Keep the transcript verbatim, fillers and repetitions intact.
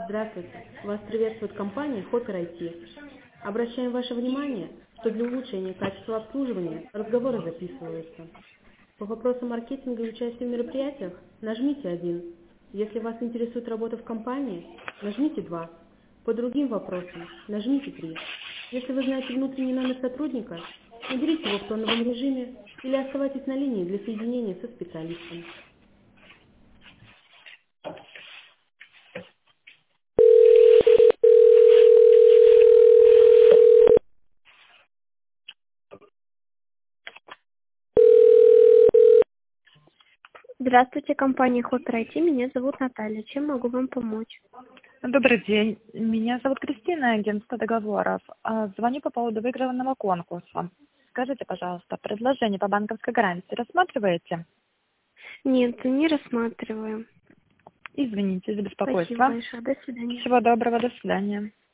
Здравствуйте. Вас приветствует компания Hopper ай ти. Обращаем ваше внимание, что для улучшения качества обслуживания разговоры записываются. По вопросам маркетинга и участия в мероприятиях нажмите один. Если вас интересует работа в компании, нажмите два. По другим вопросам нажмите три. Если вы знаете внутренний номер сотрудника, наберите его в тоновом режиме или оставайтесь на линии для соединения со специалистом. Здравствуйте, компания Hopper ай ти. Меня зовут Наталья. Чем могу вам помочь? Добрый день. Меня зовут Кристина, агентство договоров. А, Звоню по поводу выигранного конкурса. Скажите, пожалуйста, предложение по банковской гарантии рассматриваете? Нет, не рассматриваем. Извините за Спасибо беспокойство. большое. До свидания. Всего доброго, до свидания.